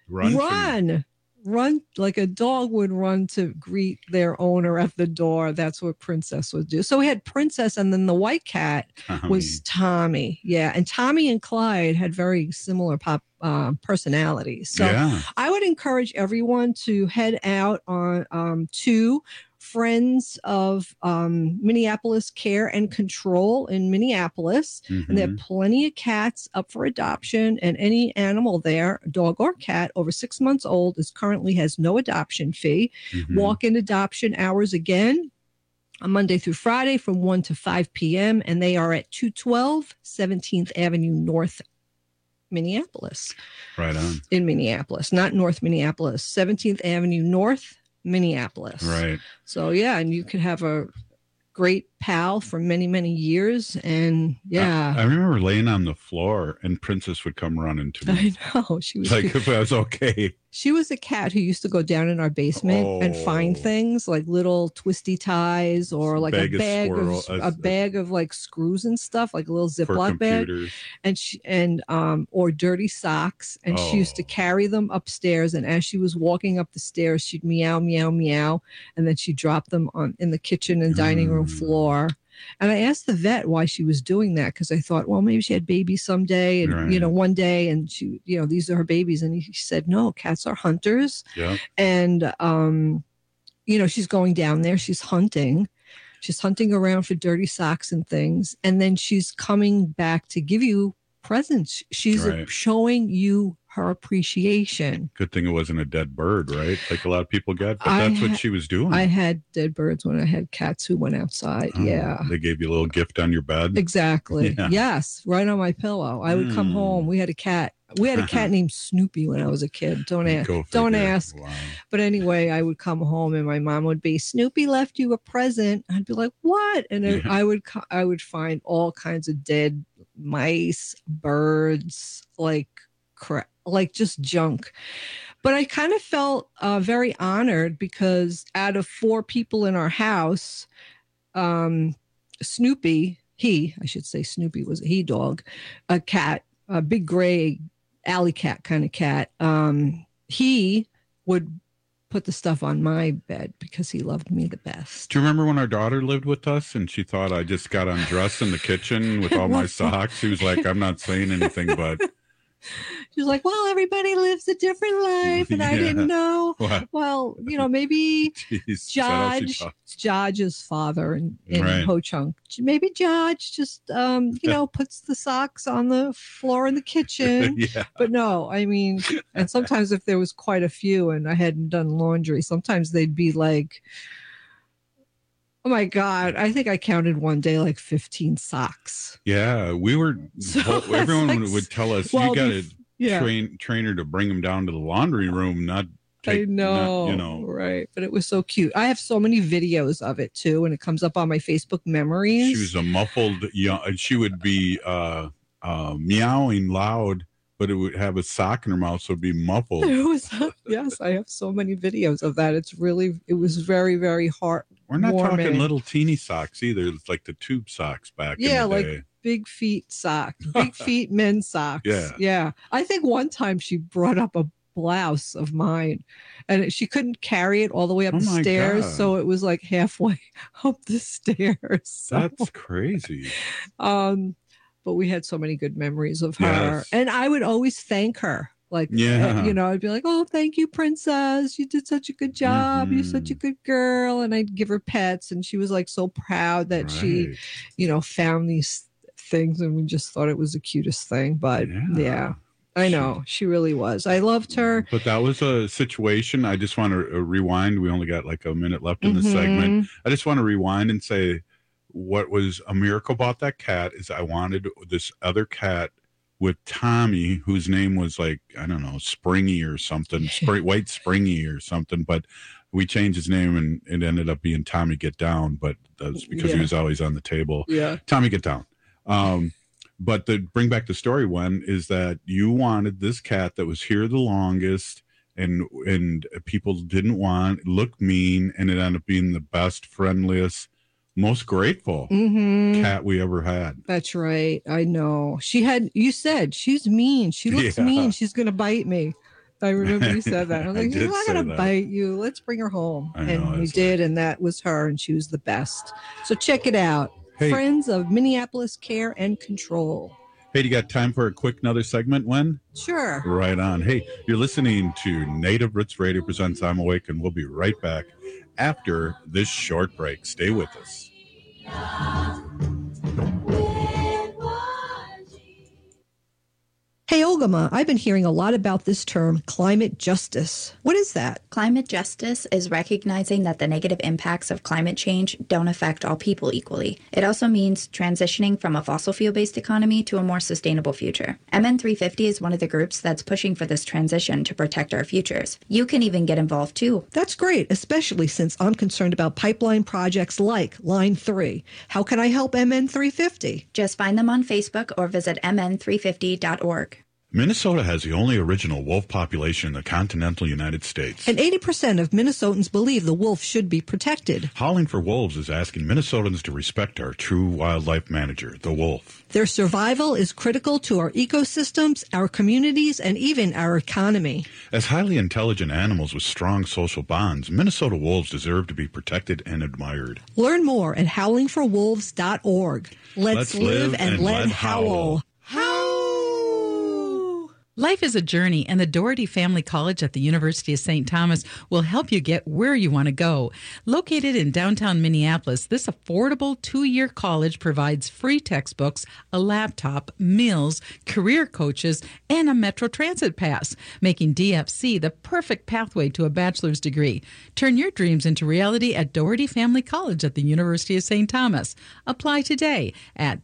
run like a dog would run to greet their owner at the door. That's what Princess would do. So we had Princess, and then the white cat was Tommy. Yeah. And Tommy and Clyde had very similar personalities. So I would encourage everyone to head out on to Friends of Minneapolis Care and Control in Minneapolis. And there are plenty of cats up for adoption, and any animal there, dog or cat, over 6 months old currently has no adoption fee. Walk-in adoption hours again on Monday through Friday from 1 to 5 p.m. And they are at 212 17th Avenue North, Minneapolis. Right on. In Minneapolis, not North Minneapolis, 17th Avenue North, Minneapolis. Right. So yeah, and you could have a great pal for many, many years. And yeah. I remember laying on the floor and Princess would come running to me. I know. She was like, if I was okay. She was a cat who used to go down in our basement and find things like little twisty ties or like a bag of like screws and stuff, like a little Ziploc bag, and or dirty socks. And she used to carry them upstairs. And as she was walking up the stairs, she'd meow, meow, meow, and then she'd drop them in the kitchen and dining room floor. And I asked the vet why she was doing that, because I thought, well, maybe she had babies someday, and you know, one day, and she, you know, these are her babies. And he said, no, cats are hunters. Yeah. And you know, she's going down there, she's hunting around for dirty socks and things, and then she's coming back to give you presents. She's showing you her appreciation. Good thing it wasn't a dead bird, right? Like a lot of people get, but that's what she was doing. I had dead birds when I had cats who went outside. They gave you a little gift on your bed. Exactly. Yeah. Yes, right on my pillow. I would come home. We had a cat. We had a cat named Snoopy when I was a kid. Don't ask. Wow. But anyway, I would come home and my mom would be, Snoopy left you a present. I'd be like, what? And I would find all kinds of dead mice, birds, like crap, like just junk. But I kind of felt very honored because out of 4 people in our house, Snoopy was a he dog, a cat, a big gray alley cat kind of cat. He would put the stuff on my bed because he loved me the best. Do you remember when our daughter lived with us and she thought I just got undressed in the kitchen with all my socks? She was like, I'm not saying anything, but she was like, well, everybody lives a different life, and I didn't know. What? Well, you know, maybe Jodge's father in Ho Chunk. Maybe Jodge just, you know, puts the socks on the floor in the kitchen. But no, I mean, and sometimes if there was quite a few and I hadn't done laundry, sometimes they'd be like, oh my God, I think I counted one day like 15 socks. Yeah, we were, everyone would tell us, you got to train her to bring them down to the laundry room, not take. I know, You know, right? But it was so cute. I have so many videos of it too, and it comes up on my Facebook memories. she was a muffled. She would be meowing loud, but it would have a sock in her mouth, so it'd be muffled. It was, yes, I have so many videos of that. It was very, very hard. We're not talking little teeny socks either. It's like the tube socks back in the day. Like big feet socks, big feet men's socks. Yeah. I think one time she brought up a blouse of mine, and she couldn't carry it all the way up the stairs, so it was like halfway up the stairs. That's crazy. But we had so many good memories of her, and I would always thank her. Like, I'd be like, "Oh, thank you, princess. You did such a good job. You're such a good girl." And I'd give her pets, and she was like so proud that she, found these things, and we just thought it was the cutest thing. But yeah, I know she really was. I loved her. But that was a situation. I just want to rewind. We only got like a minute left in the segment. I just want to rewind and say what was a miracle about that cat is I wanted this other cat with Tommy, whose name was like, I don't know, Springy or something, White Springy or something. But we changed his name and it ended up being Tommy Get Down. But that's because he was always on the table. Yeah. Tommy Get Down. But to bring back the story, one is that you wanted this cat that was here the longest and people didn't look mean, and it ended up being the best, friendliest, most grateful cat we ever had. That's right. I know. You said she's mean. She looks mean. She's going to bite me. I remember you said that. I was like, she's not going to bite you. Let's bring her home. And we did. And that was her. And she was the best. So check it out. Hey. Friends of Minneapolis Care and Control. Hey, do you got time for a quick another segment, Wen? Sure. Right on. Hey, you're listening to Native Roots Radio presents I'm Awake, and we'll be right back after this short break. Stay with us. Hey, Ogama, I've been hearing a lot about this term, climate justice. What is that? Climate justice is recognizing that the negative impacts of climate change don't affect all people equally. It also means transitioning from a fossil fuel-based economy to a more sustainable future. MN350 is one of the groups that's pushing for this transition to protect our futures. You can even get involved too. That's great, especially since I'm concerned about pipeline projects like Line 3. How can I help MN350? Just find them on Facebook or visit mn350.org. Minnesota has the only original wolf population in the continental United States. And 80% of Minnesotans believe the wolf should be protected. Howling for Wolves is asking Minnesotans to respect our true wildlife manager, the wolf. Their survival is critical to our ecosystems, our communities, and even our economy. As highly intelligent animals with strong social bonds, Minnesota wolves deserve to be protected and admired. Learn more at howlingforwolves.org. Let's live and let howl. Life is a journey, and the Doherty Family College at the University of St. Thomas will help you get where you want to go. Located in downtown Minneapolis, this affordable 2-year college provides free textbooks, a laptop, meals, career coaches, and a Metro Transit pass, making DFC the perfect pathway to a bachelor's degree. Turn your dreams into reality at Doherty Family College at the University of St. Thomas. Apply today at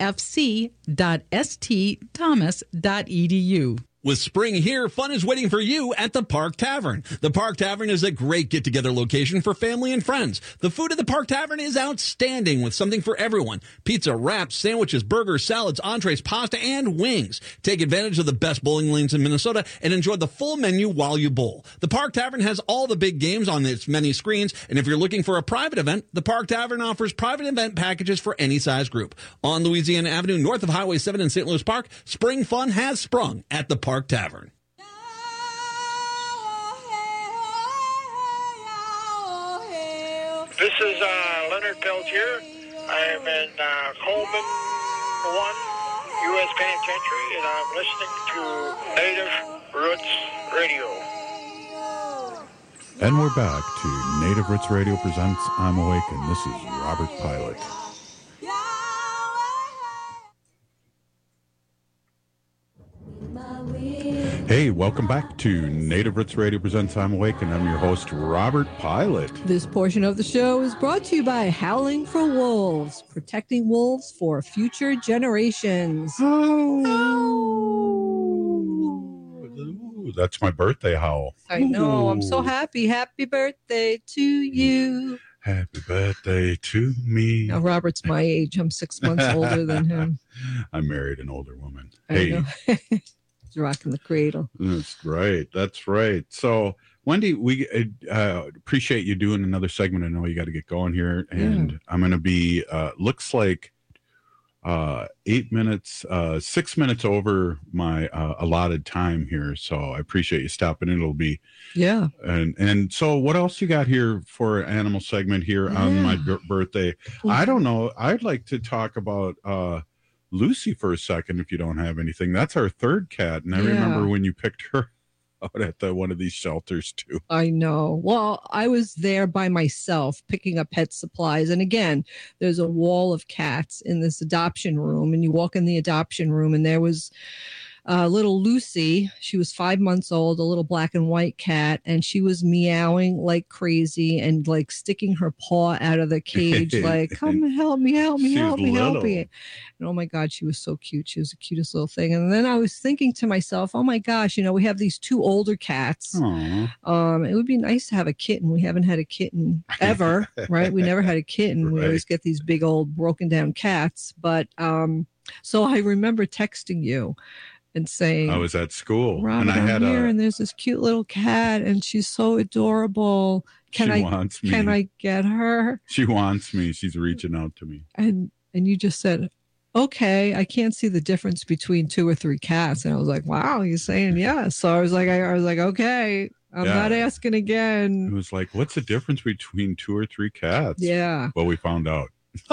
dfc.stthomas.edu. With spring here, fun is waiting for you at the Park Tavern. The Park Tavern is a great get-together location for family and friends. The food at the Park Tavern is outstanding with something for everyone. Pizza, wraps, sandwiches, burgers, salads, entrees, pasta, and wings. Take advantage of the best bowling lanes in Minnesota and enjoy the full menu while you bowl. The Park Tavern has all the big games on its many screens, and if you're looking for a private event, the Park Tavern offers private event packages for any size group. On Louisiana Avenue, north of Highway 7 in St. Louis Park, spring fun has sprung at the Park Tavern. This is Leonard Peltier. I am in Coleman 1 U.S. Penitentiary, and I'm listening to Native Roots Radio. And we're back to Native Roots Radio presents I'm Awake, and this is Robert Pilot. Hey, welcome back to Native Roots Radio presents I'm Awake, and I'm your host, Robert Pilot. This portion of the show is brought to you by Howling for Wolves, protecting wolves for future generations. Ooh, that's my birthday howl. I know. I'm so happy. Happy birthday to you. Happy birthday to me. Now, Robert's my age. I'm 6 months older than him. I married an older woman. Hey. He's rocking the cradle. That's right. That's right. So, Wendy, we appreciate you doing another segment. I know you got to get going here. And I'm going to be, looks like 6 minutes over my allotted time here. So I appreciate you stopping in. It'll be and so what else you got here for an animal segment here on my birthday? I don't know. I'd like to talk about Lucy for a second, if you don't have anything. That's our third cat, and I remember when you picked her out at one of these shelters too. I know. Well, I was there by myself picking up pet supplies. And again, there's a wall of cats in this adoption room. And you walk in the adoption room and there was little Lucy. She was 5 months old, a little black and white cat. And she was meowing like crazy and like sticking her paw out of the cage, like, come help me, help me, help me, help me. And oh my God, she was so cute. She was the cutest little thing. And then I was thinking to myself, oh my gosh, we have these two older cats. It would be nice to have a kitten. We haven't had a kitten ever, right? We never had a kitten. We always get these big old broken down cats. But so I remember texting you and saying, I was at school, Robert, and I had and there's this cute little cat, and she's so adorable. Can I get her? She wants me. She's reaching out to me. And you just said, okay, I can't see the difference between 2 or 3 cats. And I was like, wow, you're saying yes. So I was like, okay, I'm not asking again. It was like, what's the difference between 2 or 3 cats? Yeah. Well, we found out.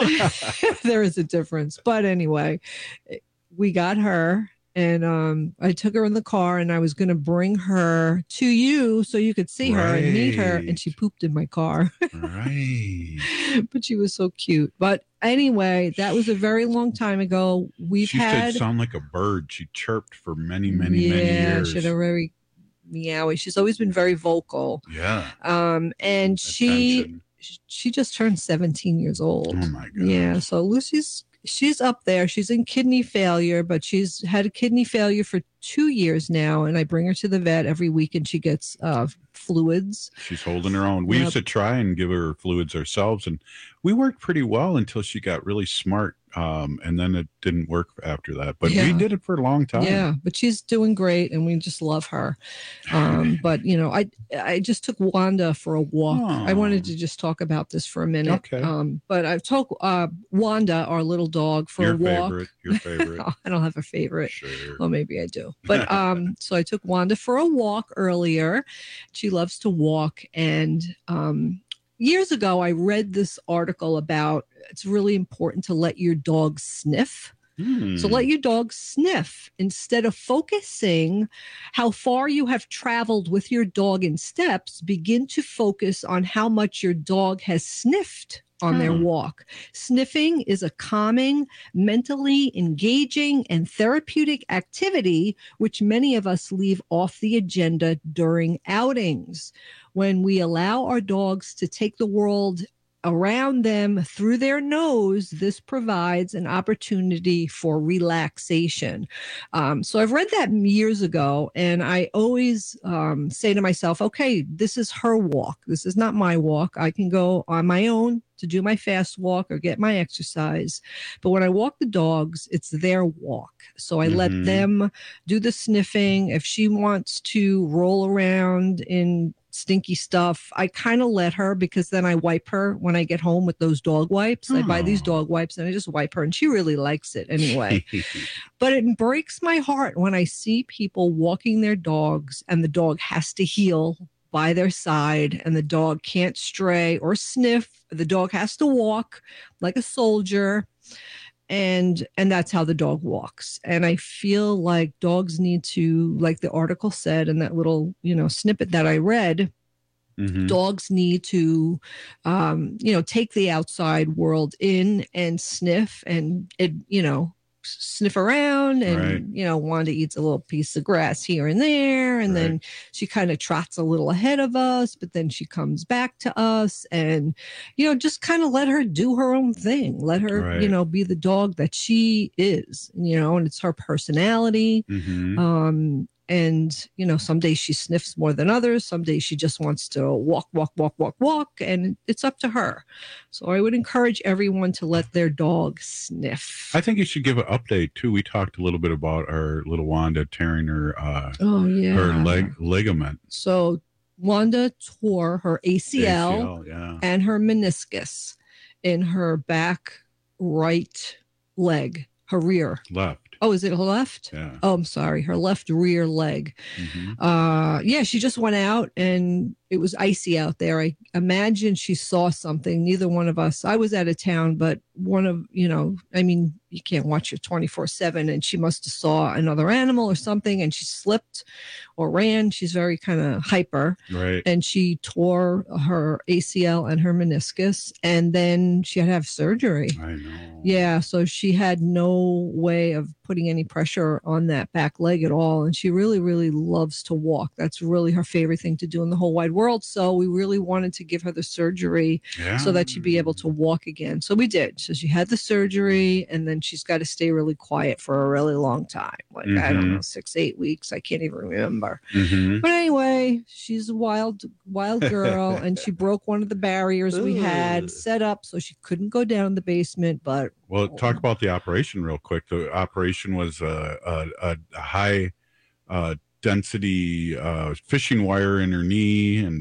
There is a difference. But anyway, we got her. And I took her in the car and I was going to bring her to you so you could see her and meet her. And she pooped in my car. Right. But she was so cute. But anyway, that was a very long time ago. She did sound like a bird. She chirped for many, many years. Yeah, she had a very meowy. She's always been very vocal. Yeah. And she just turned 17 years old. Oh my God. Yeah. So she's up there. She's in kidney failure, but she's had a kidney failure for 2 years now. And I bring her to the vet every week and she gets fluids. She's holding her own. We used to try and give her fluids ourselves, and we worked pretty well until she got really smart. And then it didn't work after that, but we did it for a long time. Yeah, but she's doing great and we just love her. But I just took Wanda for a walk. I wanted to just talk about this for a minute. Okay. But I've took Wanda, our little dog, for a walk. Your favorite. I don't have a favorite. Sure. Well, maybe I do. But so I took Wanda for a walk earlier. She loves to walk. And years ago, I read this article about it's really important to let your dog sniff. So let your dog sniff instead of focusing how far you have traveled with your dog in steps. Begin to focus on how much your dog has sniffed on their walk. Sniffing is a calming, mentally engaging, and therapeutic activity, which many of us leave off the agenda during outings. When we allow our dogs to take the world around them through their nose, this provides an opportunity for relaxation. So I've read that years ago, and I always say to myself, okay, this is her walk. This is not my walk. I can go on my own to do my fast walk or get my exercise. But when I walk the dogs, it's their walk. So I let them do the sniffing. If she wants to roll around in stinky stuff, I kind of let her, because then I wipe her when I get home with those dog wipes. I buy these dog wipes and I just wipe her, and she really likes it anyway. But it breaks my heart when I see people walking their dogs and the dog has to heel by their side and the dog can't stray or sniff. The dog has to walk like a soldier. And that's how the dog walks. And I feel like dogs need to, like the article said, and that little, snippet that I read, dogs need to, take the outside world in and sniff and, sniff around and, Wanda eats a little piece of grass here and there. And then she kind of trots a little ahead of us, but then she comes back to us and, just kind of let her do her own thing. Let her, be the dog that she is, and it's her personality. And, some days she sniffs more than others. Some days she just wants to walk. And it's up to her. So I would encourage everyone to let their dog sniff. I think you should give an update too. We talked a little bit about our little Wanda tearing her, her ligament. So Wanda tore her ACL and her meniscus in her back right leg, her rear. Left. Oh, is it her left? Yeah. Oh, I'm sorry. Her left rear leg. Mm-hmm. She just went out and it was icy out there. I imagine she saw something. Neither one of us. I was out of town, but you can't watch her 24/7, and she must have saw another animal or something, and she slipped or ran. She's very kind of hyper. Right. And she tore her ACL and her meniscus, and then she had to have surgery. I know. Yeah, so she had no way of putting any pressure on that back leg at all. And she really, really loves to walk. That's really her favorite thing to do in the whole wide world. So we really wanted to give her the surgery so that she'd be able to walk again. So we did. So she had the surgery, and then she's got to stay really quiet for a really long time. Like, I don't know, 6-8 weeks. I can't even remember. Mm-hmm. But anyway, she's a wild girl, and she broke one of the barriers we had set up so she couldn't go down the basement. But well, talk about the operation real quick. The operation was a high density fishing wire in her knee, and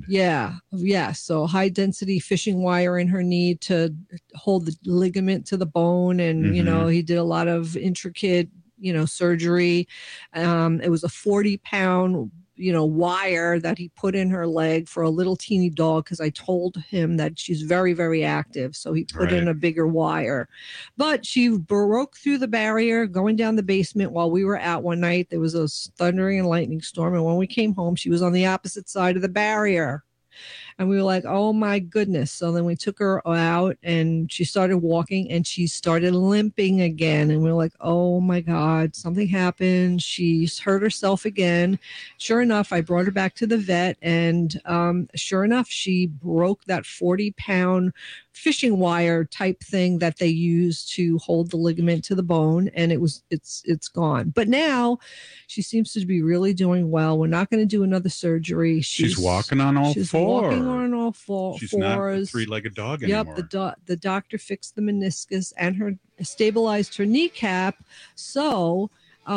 so high density fishing wire in her knee to hold the ligament to the bone, and he did a lot of intricate surgery. It was a 40-pound wire that he put in her leg for a little teeny dog, because I told him that she's very, very active. So he put in a bigger wire. But she broke through the barrier going down the basement while we were out one night. There was a thundering and lightning storm. And when we came home, she was on the opposite side of the barrier. And we were like, oh, my goodness. So then we took her out, and she started walking, and she started limping again. And we were like, oh, my God, something happened. She's hurt herself again. Sure enough, I brought her back to the vet. And sure enough, she broke that 40-pound fishing wire type thing that they use to hold the ligament to the bone. And it's gone. But now she seems to be really doing well. We're not going to do another surgery. She's walking on all she's fours. Walking on all fours. She's not a three-legged dog anymore. Yep, the doctor fixed the meniscus and stabilized her kneecap. So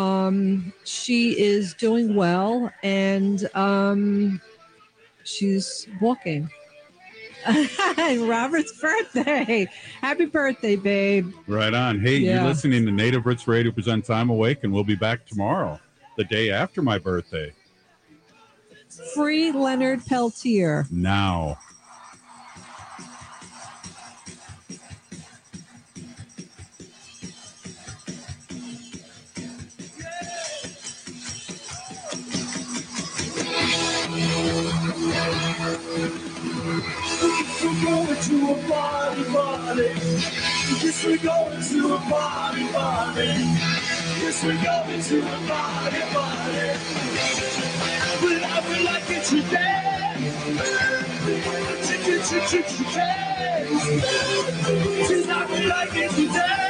she is doing well, and she's walking. Robert's birthday. Happy birthday, babe. Right on. Hey, you're listening to Native Roots Radio presents I'm Awake, and we'll be back tomorrow, the day after my birthday. Free Leonard Peltier. Now. We're going to a party. Yes, we're going to a party. Yes, we're going to a party. But I would like it today. Tonight we like it today.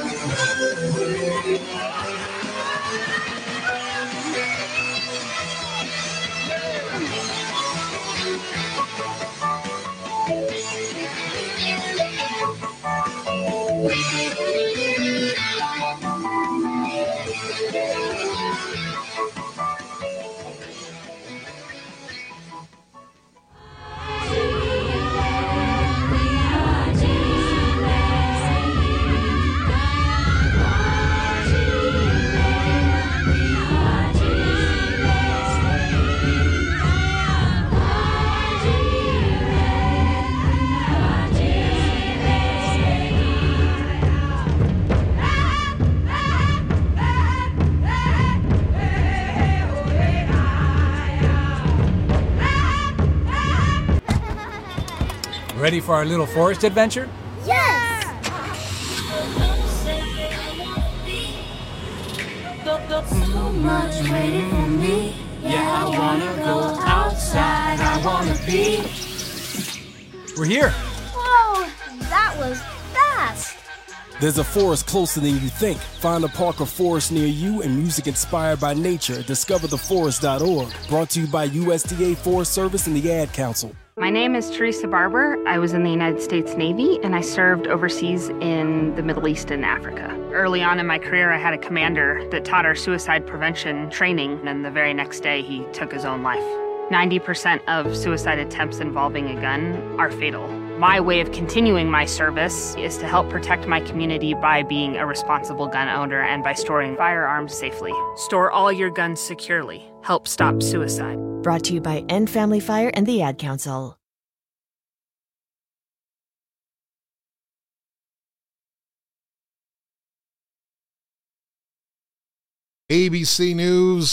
Ready for our little forest adventure? Yes! So much waiting for me. Yeah, I wanna go outside. I wanna be. We're here. Whoa, that was fast. There's a forest closer than you think. Find a park or forest near you and music inspired by nature. DiscoverTheForest.org. Brought to you by USDA Forest Service and the Ad Council. My name is Teresa Barber. I was in the United States Navy, and I served overseas in the Middle East and Africa. Early on in my career, I had a commander that taught our suicide prevention training, and the very next day, he took his own life. 90% of suicide attempts involving a gun are fatal. My way of continuing my service is to help protect my community by being a responsible gun owner and by storing firearms safely. Store all your guns securely. Help stop suicide. Brought to you by End Family Fire and the Ad Council. ABC News.